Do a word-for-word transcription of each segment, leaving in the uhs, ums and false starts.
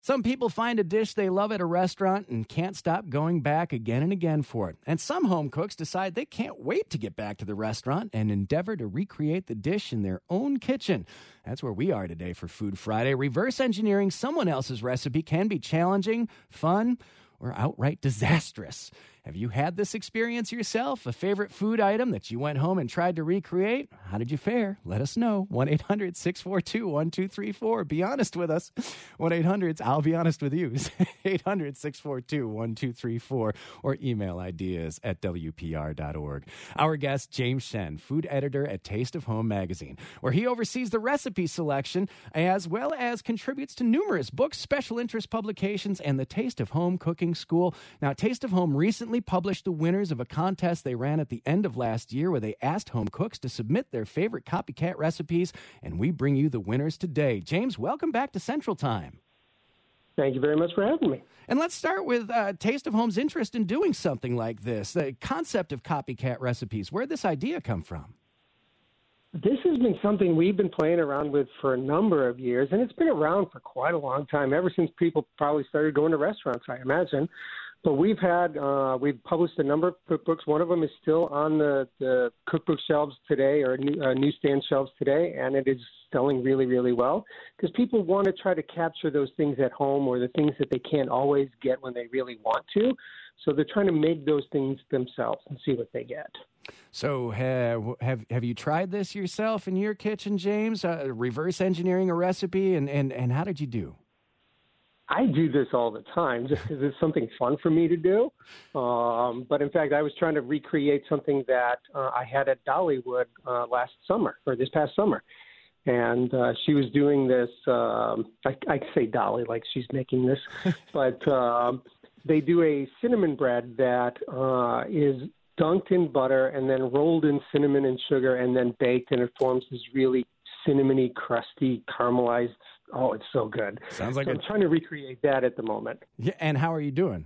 Some people find a dish they love at a restaurant and can't stop going back again and again for it. And some home cooks decide they can't wait to get back to the restaurant and endeavor to recreate the dish in their own kitchen. That's where we are today for Food Friday. Reverse engineering someone else's recipe can be challenging, fun, or outright disastrous. Have you had this experience yourself? A favorite food item that you went home and tried to recreate? How did you fare? Let us know. one eight hundred six four two one two three four. Be honest with us. one eight hundred I'll be honest with you. eight hundred six four two one two three four or email ideas at W P R dot org. Our guest, James Shen, food editor at Taste of Home magazine, where he oversees the recipe selection as well as contributes to numerous books, special interest publications, and the Taste of Home cooking school. Now, Taste of Home recently published the winners of a contest they ran at the end of last year where they asked home cooks to submit their favorite copycat recipes, and we bring you the winners today. James, welcome back to Central Time. Thank you very much for having me. And let's start with uh, Taste of Home's interest in doing something like this, the concept of copycat recipes. Where did this idea come from? This has been something we've been playing around with for a number of years, and it's been around for quite a long time, ever since people probably started going to restaurants, I imagine. But we've had, uh, we've published a number of cookbooks. One of them is still on the, the cookbook shelves today, or new, uh, newsstand shelves today, and it is selling really, really well because people want to try to capture those things at home or the things that they can't always get when they really want to. So they're trying to make those things themselves and see what they get. So have have, have you tried this yourself in your kitchen, James? Uh, reverse engineering a recipe, and, and, and how did you do? I do this all the time just because it's something fun for me to do. Um, but in fact, I was trying to recreate something that uh, I had at Dollywood uh, last summer, or this past summer. And uh, she was doing this, um, I, I say Dolly like she's making this, but um, they do a cinnamon bread that uh, is dunked in butter and then rolled in cinnamon and sugar and then baked, and it forms this really cinnamony, crusty, caramelized. Oh, it's so good. Sounds like so a... I'm trying to recreate that at the moment. Yeah, and how are you doing?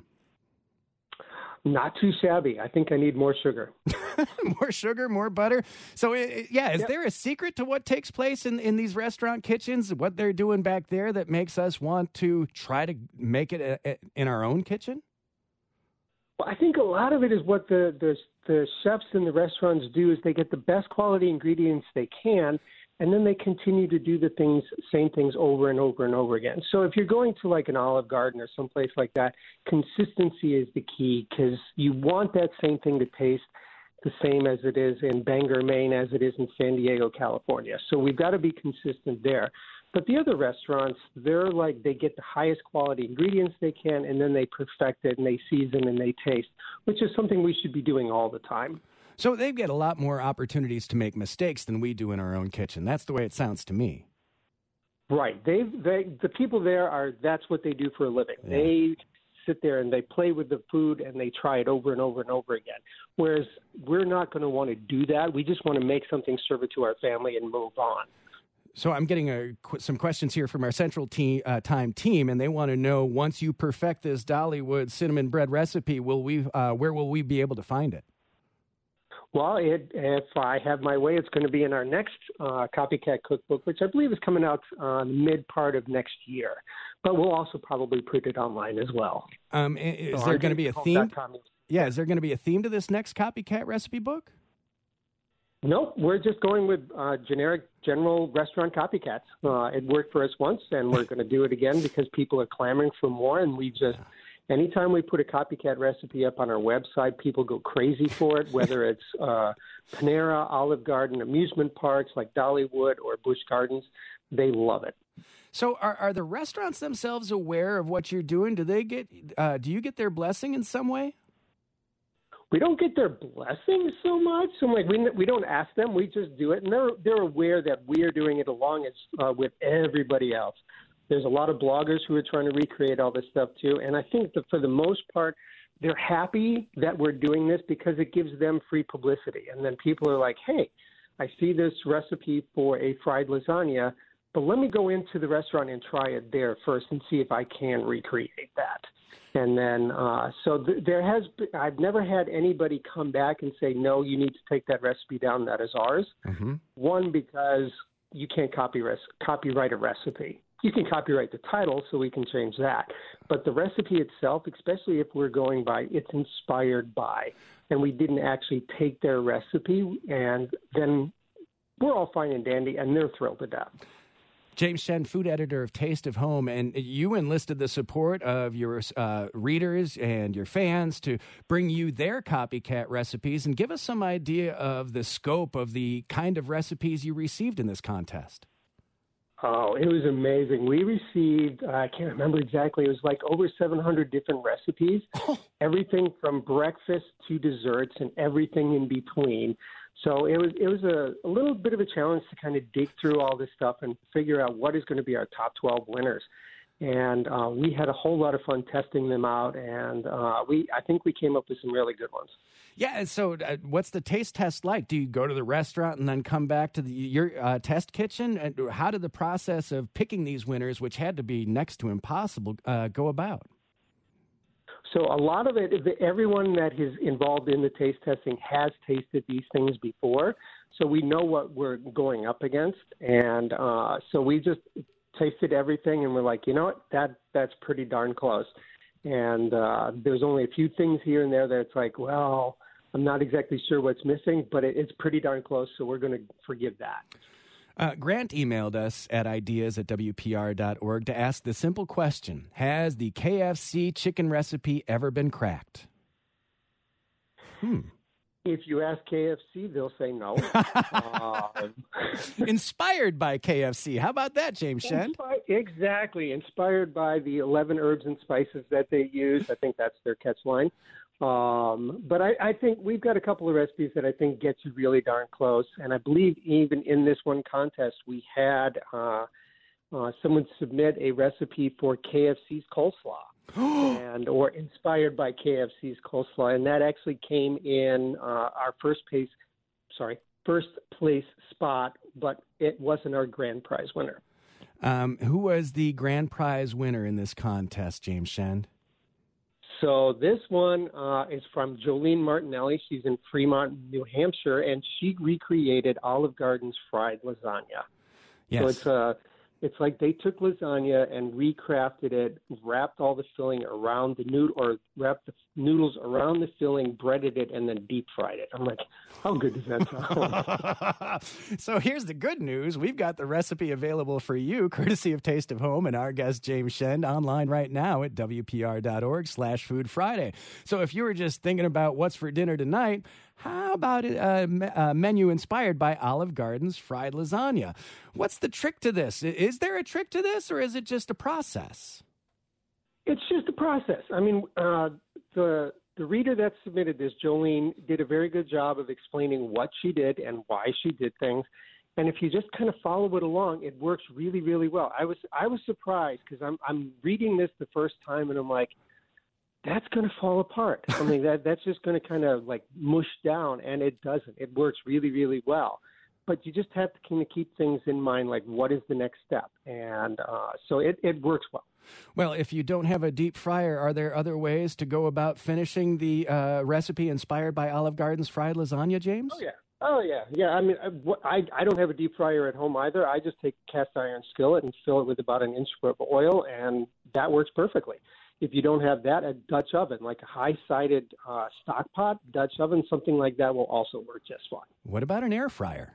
Not too shabby. I think I need more sugar. More sugar, more butter. So, it, yeah, is yep. there a secret to what takes place in, in these restaurant kitchens, what they're doing back there that makes us want to try to make it a, a, in our own kitchen? Well, I think a lot of it is what the, the, the chefs in the restaurants do is they get the best quality ingredients they can, and then they continue to do the things, same things over and over and over again. So if you're going to like an Olive Garden or someplace like that, consistency is the key because you want that same thing to taste the same as it is in Bangor, Maine, as it is in San Diego, California. So we've got to be consistent there. But the other restaurants, they're like, they get the highest quality ingredients they can, and then they perfect it and they season and they taste, which is something we should be doing all the time. So they get a lot more opportunities to make mistakes than we do in our own kitchen. That's the way it sounds to me. Right. They, they, the people there are, that's what they do for a living. Yeah. They sit there and they play with the food and they try it over and over and over again. Whereas we're not going to want to do that. We just want to make something, serve it to our family, and move on. So I'm getting a, some questions here from our Central team, uh, Time team, and they want to know, once you perfect this Dollywood cinnamon bread recipe, will we, uh, where will we be able to find it? Well, it, if I have my way, it's going to be in our next uh, Copycat Cookbook, which I believe is coming out uh, mid part of next year. But we'll also probably put it online as well. Um, is so there going to be a theme? Yeah, is there going to be a theme to this next Copycat recipe book? Nope, we're just going with uh, generic, general restaurant copycats. Uh, it worked for us once, and we're going to do it again because people are clamoring for more, and we just... Anytime we put a copycat recipe up on our website, people go crazy for it, whether it's uh, Panera, Olive Garden, amusement parks like Dollywood or Busch Gardens. They love it. So are, are the restaurants themselves aware of what you're doing? Do they get? Uh, do you get their blessing in some way? We don't get their blessing so much. So like we we don't ask them. We just do it, and they're they're aware that we are doing it along as uh, with everybody else. There's a lot of bloggers who are trying to recreate all this stuff too. And I think that for the most part, they're happy that we're doing this because it gives them free publicity. And then people are like, hey, I see this recipe for a fried lasagna, but let me go into the restaurant and try it there first and see if I can recreate that. And then, uh, so th- there has, been, I've never had anybody come back and say, no, you need to take that recipe down. That is ours. Mm-hmm. One, because you can't copy res- copyright a recipe. You can copyright the title, so we can change that. But the recipe itself, especially if we're going by, it's inspired by, and we didn't actually take their recipe, and then we're all fine and dandy, and they're thrilled to death. James Shen, food editor of Taste of Home, and you enlisted the support of your uh, readers and your fans to bring you their copycat recipes and give us some idea of the scope of the kind of recipes you received in this contest. Oh, it was amazing. We received, uh, I can't remember exactly, it was like over seven hundred different recipes, everything from breakfast to desserts and everything in between. So it was it was a, a little bit of a challenge to kind of dig through all this stuff and figure out what is going to be our top twelve winners. And uh, we had a whole lot of fun testing them out, and uh, we I think we came up with some really good ones. Yeah, and so uh, what's the taste test like? Do you go to the restaurant and then come back to the, your uh, test kitchen? And how did the process of picking these winners, which had to be next to impossible, uh, go about? So a lot of it, everyone that is involved in the taste testing has tasted these things before, so we know what we're going up against, and uh, so we just tasted everything, and we're like, you know what, that that's pretty darn close. And uh, there's only a few things here and there that it's like, well, I'm not exactly sure what's missing, but it, it's pretty darn close, so we're going to forgive that. Uh, Grant emailed us at ideas at W P R dot org to ask the simple question: has the K F C chicken recipe ever been cracked? Hmm. If you ask K F C, they'll say no. um, Inspired by K F C. How about that, James Shen? Inspi- exactly. Inspired by the eleven herbs and spices that they use. I think that's their catch line. Um, but I, I think we've got a couple of recipes that I think get you really darn close. And I believe even in this one contest, we had uh, uh, someone submit a recipe for K F C's coleslaw. and or inspired by K F C's coleslaw, and that actually came in uh, our first place, sorry, first place spot, but it wasn't our grand prize winner. Um, who was the grand prize winner in this contest, James Shen? So this one uh, is from Jolene Martinelli. She's in Fremont, New Hampshire, and she recreated Olive Garden's fried lasagna. Yes. So it's a It's like they took lasagna and recrafted it, wrapped all the filling around the noodle, or wrapped the noodles around the filling, breaded it, and then deep fried it. I'm like, how good does that sound? So here's the good news. We've got the recipe available for you, courtesy of Taste of Home and our guest, James Shen, online right now at W P R dot org slash Food Friday. So if you were just thinking about what's for dinner tonight, how about a, a menu inspired by Olive Garden's fried lasagna? What's the trick to this? Is there a trick to this, or is it just a process? It's just a process. I mean, uh, the the reader that submitted this, Jolene, did a very good job of explaining what she did and why she did things. And if you just kind of follow it along, it works really, really well. I was I was surprised because I'm I'm reading this the first time, and I'm like, that's going to fall apart. I mean, that that's just going to kind of like mush down, and it doesn't. It works really, really well. But you just have to kind of keep things in mind, like what is the next step? And uh, so it, it works well. Well, if you don't have a deep fryer, are there other ways to go about finishing the uh, recipe inspired by Olive Garden's fried lasagna, James? Oh, yeah. Oh, yeah. Yeah, I mean, I, I don't have a deep fryer at home either. I just take a cast iron skillet and fill it with about an inch of oil, and that works perfectly. If you don't have that, a Dutch oven, like a high-sided uh, stock pot, Dutch oven, something like that will also work just fine. What about an air fryer?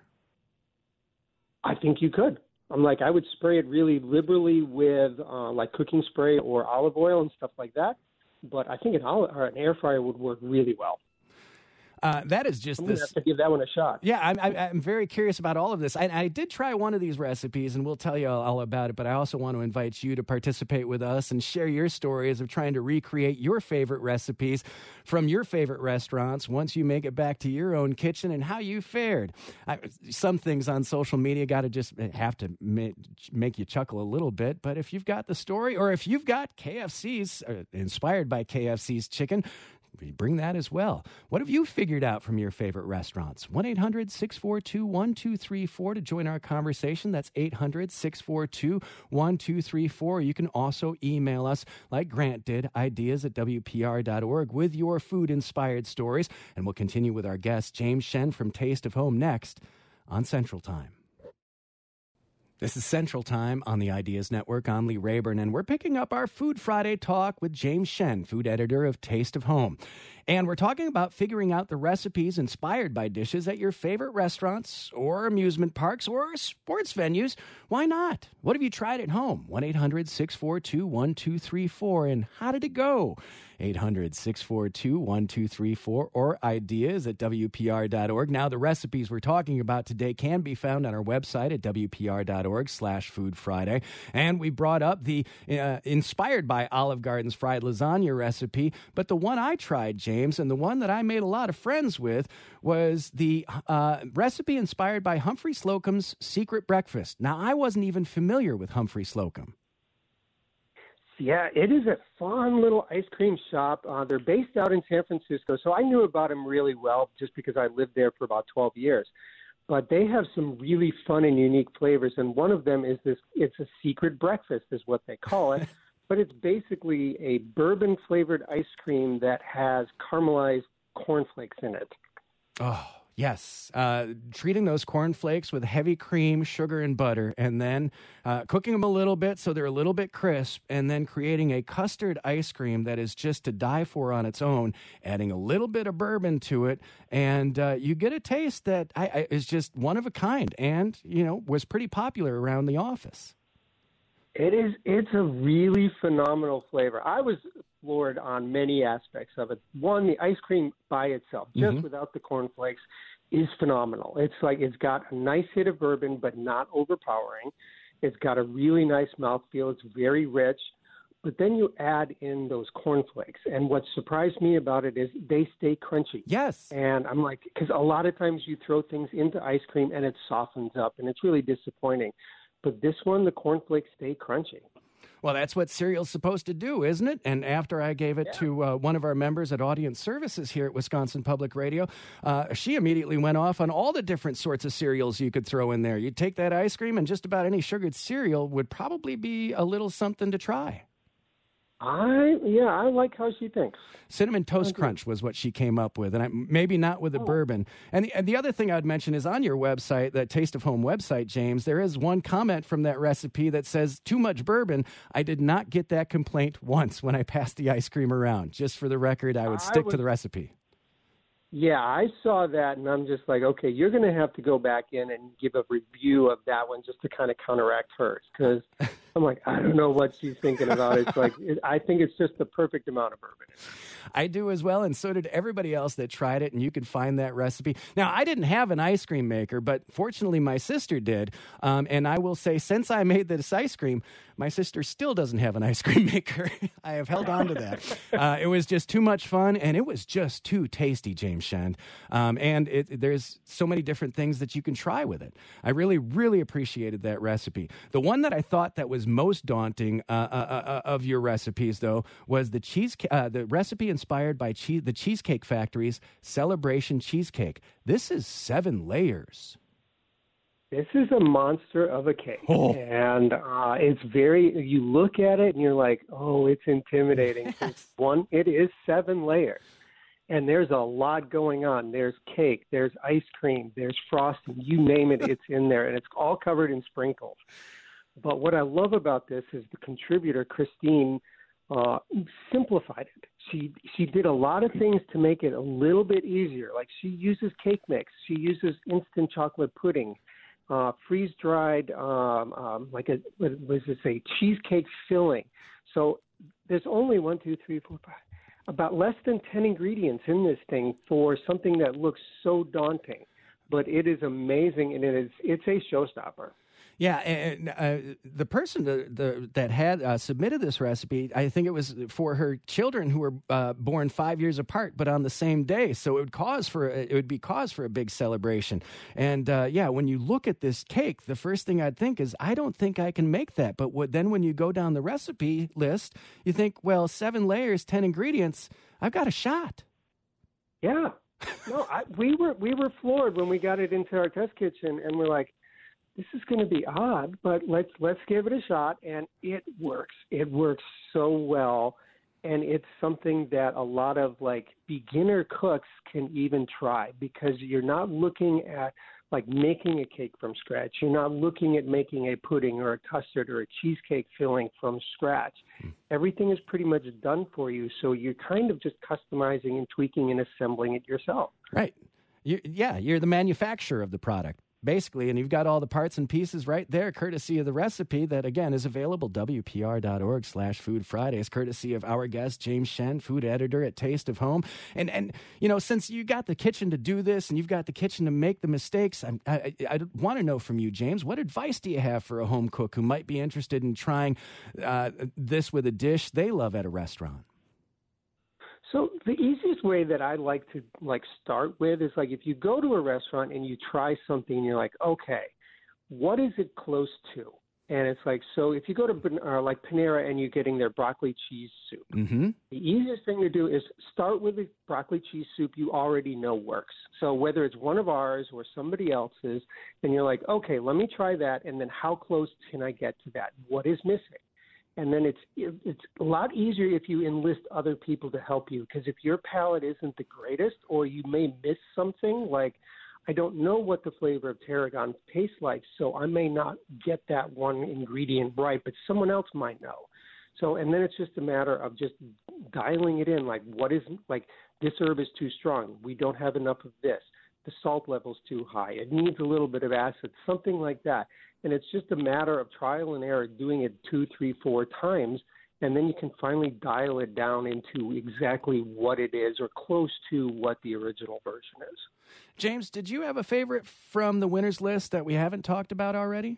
I think you could. I'm like, I would spray it really liberally with uh, like cooking spray or olive oil and stuff like that. But I think an, olive, or an air fryer would work really well. Uh, that is just I'm this. gonna have to give that one a shot. Yeah, I'm, I'm, I'm very curious about all of this. I, I did try one of these recipes, and we'll tell you all, all about it, but I also want to invite you to participate with us and share your stories of trying to recreate your favorite recipes from your favorite restaurants once you make it back to your own kitchen and how you fared. I, some things on social media got to just have to ma- make you chuckle a little bit, but if you've got the story, or if you've got K F C's, uh, inspired by K F C's chicken, we bring that as well. What have you figured out from your favorite restaurants? one eight hundred six four two one two three four to join our conversation. That's eight hundred six four two one two three four. You can also email us, like Grant did, ideas at W P R dot org with your food-inspired stories. And we'll continue with our guest, James Shen from Taste of Home, next on Central Time. This is Central Time on the Ideas Network. I'm Lee Rayburn, and we're picking up our Food Friday talk with James Shen, food editor of Taste of Home. And we're talking about figuring out the recipes inspired by dishes at your favorite restaurants or amusement parks or sports venues. Why not? What have you tried at home? one eight hundred six four two one two three four. And how did it go? eight hundred six four two one two three four or ideas at W P R dot org. Now, the recipes we're talking about today can be found on our website at W P R dot org slash Food Friday. And we brought up the uh, inspired by Olive Garden's fried lasagna recipe, but the one I tried, James, and the one that I made a lot of friends with was the uh, recipe inspired by Humphrey Slocum's Secret Breakfast. Now, I wasn't even familiar with Humphrey Slocum. Yeah, it is a fun little ice cream shop. Uh, they're based out in San Francisco, so I knew about them really well just because I lived there for about twelve years. But they have some really fun and unique flavors, and one of them is this, it's a secret breakfast is what they call it, but it's basically a bourbon-flavored ice cream that has caramelized cornflakes in it. Oh, yes. Uh, treating those cornflakes with heavy cream, sugar, and butter, and then uh, cooking them a little bit so they're a little bit crisp, and then creating a custard ice cream that is just to die for on its own, adding a little bit of bourbon to it, and uh, you get a taste that I, I, is just one of a kind and, you know, was pretty popular around the office. It is. It's a really phenomenal flavor. I was floored on many aspects of it. One, the ice cream by itself, just mm-hmm. without the cornflakes, is phenomenal. It's like it's got a nice hit of bourbon, but not overpowering. It's got a really nice mouthfeel. It's very rich. But then you add in those cornflakes. And what surprised me about it is they stay crunchy. Yes. And I'm like, because a lot of times you throw things into ice cream and it softens up, and it's really disappointing. But this one, the cornflakes stay crunchy. Well, that's what cereal's supposed to do, isn't it? And after I gave it yeah. to uh, one of our members at Audience Services here at Wisconsin Public Radio, uh, she immediately went off on all the different sorts of cereals you could throw in there. You'd take that ice cream, and just about any sugared cereal would probably be a little something to try. I yeah, I like how she thinks. Cinnamon Toast Crunch was what she came up with, and I, maybe not with the oh. bourbon. And the, and the other thing I'd mention is on your website, the Taste of Home website, James, there is one comment from that recipe that says, too much bourbon. I did not get that complaint once when I passed the ice cream around. Just for the record, I would stick I would, to the recipe. Yeah, I saw that, and I'm just like, okay, you're going to have to go back in and give a review of that one just to kind of counteract hers, because I'm like, I don't know what she's thinking about. It's like, it, I think it's just the perfect amount of bourbon. I do as well, and so did everybody else that tried it, and you can find that recipe. Now, I didn't have an ice cream maker, but fortunately my sister did, um, and I will say, since I made this ice cream, my sister still doesn't have an ice cream maker. I have held on to that. Uh, it was just too much fun, and it was just too tasty, James Shen. Um, and it, there's so many different things that you can try with it. I really, really appreciated that recipe. The one that I thought that was most daunting uh, uh, uh, of your recipes, though, was the cheese, uh, the recipe inspired by cheese, the Cheesecake Factory's Celebration Cheesecake. This is seven layers. This is a monster of a cake, oh. and uh, it's very, you look at it and you're like, oh, it's intimidating. Yes. One, it is seven layers, and there's a lot going on. There's cake, there's ice cream, there's frosting, you name it, it's in there, and it's all covered in sprinkles. But what I love about this is the contributor, Christine, uh, simplified it. She she did a lot of things to make it a little bit easier. Like she uses cake mix, she uses instant chocolate pudding, Uh, freeze-dried, um, um, like a, what was it say, cheesecake filling. So there's only one, two, three, four, five, about less than ten ingredients in this thing for something that looks so daunting. But it is amazing, and it is it's a showstopper. Yeah, and uh, the person the, the, that had uh, submitted this recipe, I think it was for her children who were uh, born five years apart, but on the same day. So it would cause for it would be cause for a big celebration. And uh, yeah, when you look at this cake, the first thing I'd think is, I don't think I can make that. But what, then when you go down the recipe list, you think, well, seven layers, ten ingredients, I've got a shot. Yeah, no, I, we were we were floored when we got it into our test kitchen, and we're like, this is going to be odd, but let's let's give it a shot, and it works. It works so well, and it's something that a lot of like beginner cooks can even try, because you're not looking at like making a cake from scratch. You're not looking at making a pudding or a custard or a cheesecake filling from scratch. Mm. Everything is pretty much done for you, so you're kind of just customizing and tweaking and assembling it yourself. Right. You, yeah, you're the manufacturer of the product, basically, and you've got all the parts and pieces right there, courtesy of the recipe that, again, is available, W P R dot org slash Food Fridays, courtesy of our guest, James Shen, food editor at Taste of Home. And, and you know, since you got the kitchen to do this and you've got the kitchen to make the mistakes, I, I, I want to know from you, James, what advice do you have for a home cook who might be interested in trying uh, this with a dish they love at a restaurant? So the easiest way that I like to like start with is like if you go to a restaurant and you try something and you're like, okay, what is it close to? And it's like, so if you go to uh, like Panera and you're getting their broccoli cheese soup, mm-hmm. the easiest thing to do is start with the broccoli cheese soup you already know works. So whether it's one of ours or somebody else's, and you're like, okay, let me try that. And then how close can I get to that? What is missing? And then it's it's a lot easier if you enlist other people to help you, because if your palate isn't the greatest or you may miss something, like I don't know what the flavor of tarragon tastes like, so I may not get that one ingredient right, but someone else might know. So, and then it's just a matter of just dialing it in, like what is, like this herb is too strong. We don't have enough of this. The salt level's too high. It needs a little bit of acid, something like that. And it's just a matter of trial and error, doing it two, three, four times, and then you can finally dial it down into exactly what it is or close to what the original version is. James, did you have a favorite from the winner's list that we haven't talked about already?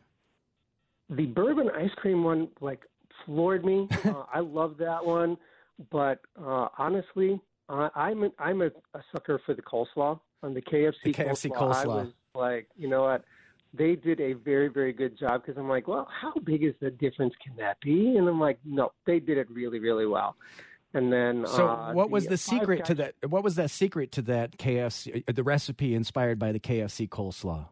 The bourbon ice cream one, like, floored me. uh, I love that one. But uh, honestly, uh, I'm, a, I'm a, a sucker for the coleslaw. On the K F C, the K F C coleslaw, coleslaw. I was like, you know what? They did a very, very good job, because I'm like, well, how big is the difference can that be? And I'm like, no, they did it really, really well. And then, so uh, what was the, the secret guys, to that? What was that secret to that K F C? The recipe inspired by the K F C coleslaw.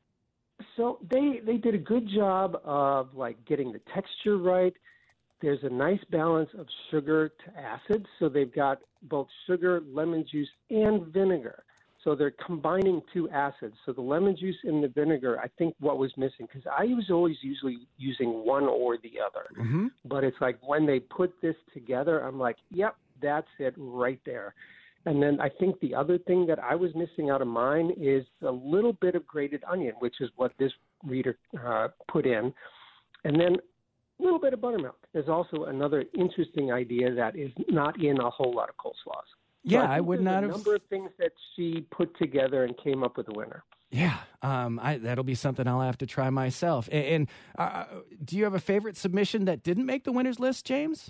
So they they did a good job of like getting the texture right. There's a nice balance of sugar to acid, so they've got both sugar, lemon juice, and vinegar. So they're combining two acids. So the lemon juice and the vinegar, I think what was missing, because I was always usually using one or the other. Mm-hmm. But it's like when they put this together, I'm like, yep, that's it right there. And then I think the other thing that I was missing out of mine is a little bit of grated onion, which is what this reader uh, put in. And then a little bit of buttermilk. There's also another interesting idea that is not in a whole lot of coleslaws. Yeah, so I, I would not a have. A number of things that she put together and came up with a winner. Yeah, um, I, that'll be something I'll have to try myself. And, and uh, do you have a favorite submission that didn't make the winner's list, James?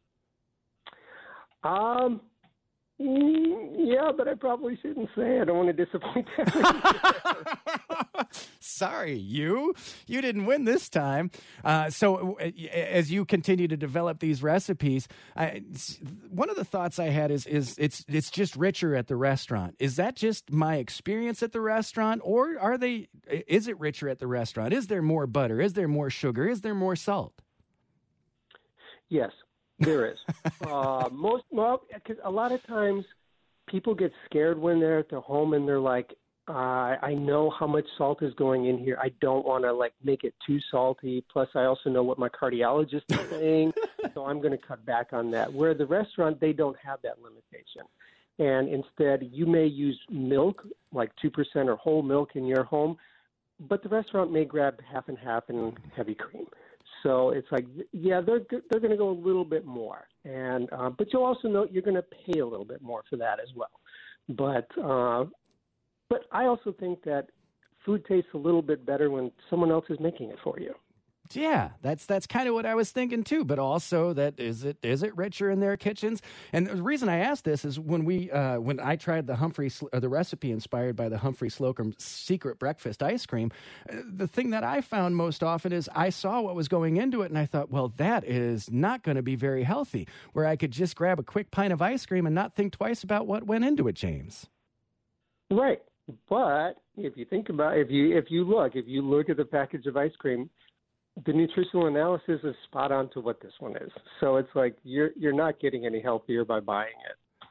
Um, yeah, but I probably shouldn't say. I don't want to disappoint everyone. Sorry, you you didn't win this time. Uh, so uh, as you continue to develop these recipes, I, one of the thoughts I had is is it's it's just richer at the restaurant. Is that just my experience at the restaurant, or are they? Is it richer at the restaurant? Is there more butter? Is there more sugar? Is there more salt? Yes, there is. uh, most well, because a lot of times people get scared when they're at their home and they're like, Uh, I know how much salt is going in here. I don't want to like make it too salty. Plus, I also know what my cardiologist is saying, so I'm going to cut back on that. Where the restaurant, they don't have that limitation. And instead, you may use milk, like two percent or whole milk in your home, but the restaurant may grab half and half and heavy cream. So it's like, yeah, they're they're going to go a little bit more. And uh, but you'll also know you're going to pay a little bit more for that as well. But uh But I also think that food tastes a little bit better when someone else is making it for you. Yeah, that's that's kind of what I was thinking too. But also, that is it is it richer in their kitchens? And the reason I asked this is when we uh, when I tried the Humphrey uh, the recipe inspired by the Humphrey Slocum secret breakfast ice cream, uh, the thing that I found most often is I saw what was going into it, and I thought, well, that is not going to be very healthy. Where I could just grab a quick pint of ice cream and not think twice about what went into it, James. Right. But if you think about if you if you look if you look at the package of ice cream, the nutritional analysis is spot on to what this one is. So it's like you're you're not getting any healthier by buying it.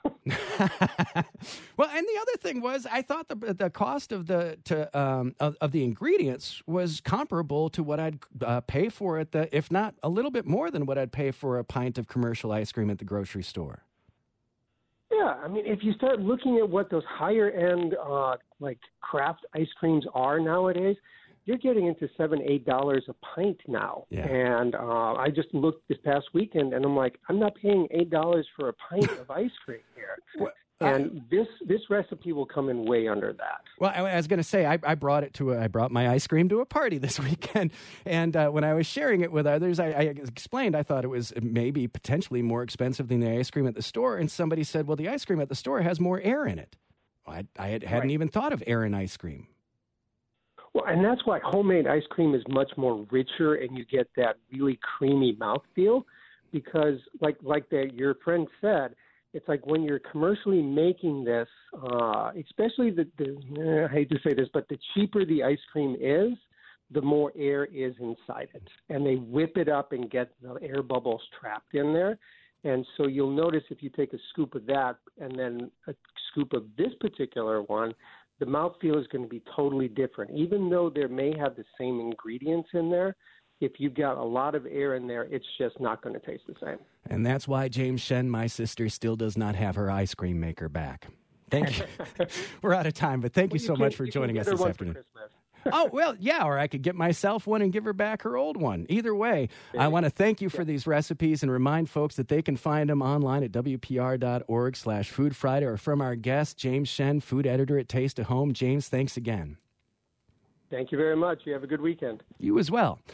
Well, and the other thing was, I thought the the cost of the to um of, of the ingredients was comparable to what I'd uh, pay for at the, if not a little bit more than what I'd pay for a pint of commercial ice cream at the grocery store. Yeah, I mean, if you start looking at what those higher end uh, like craft ice creams are nowadays, you're getting into seven, eight dollars a pint now. Yeah. And uh, I just looked this past weekend, and I'm like, I'm not paying eight dollars for a pint of ice cream here. Well, and I, this this recipe will come in way under that. Well, I, I was going to say, I, I brought it to a, I brought my ice cream to a party this weekend, and uh, when I was sharing it with others, I, I explained I thought it was maybe potentially more expensive than the ice cream at the store, and somebody said, "Well, the ice cream at the store has more air in it." Well, I, I had, hadn't right. even thought of air in ice cream. Well, and that's why homemade ice cream is much more richer, and you get that really creamy mouthfeel, because like like the, your friend said, it's like when you're commercially making this, uh, especially the, the I hate to say this, but the cheaper the ice cream is, the more air is inside it, and they whip it up and get the air bubbles trapped in there. And so you'll notice if you take a scoop of that and then a scoop of this particular one, the mouthfeel is going to be totally different. Even though there may have the same ingredients in there, if you've got a lot of air in there, it's just not going to taste the same. And that's why James Shen, my sister, still does not have her ice cream maker back. Thank you. We're out of time, but thank well, you so you much for joining us this afternoon. Oh, well, yeah, or I could get myself one and give her back her old one. Either way, I want to thank you for these recipes and remind folks that they can find them online at W P R dot org slash Food Friday, or from our guest, James Shen, food editor at Taste of Home. James, thanks again. Thank you very much. You have a good weekend. You as well.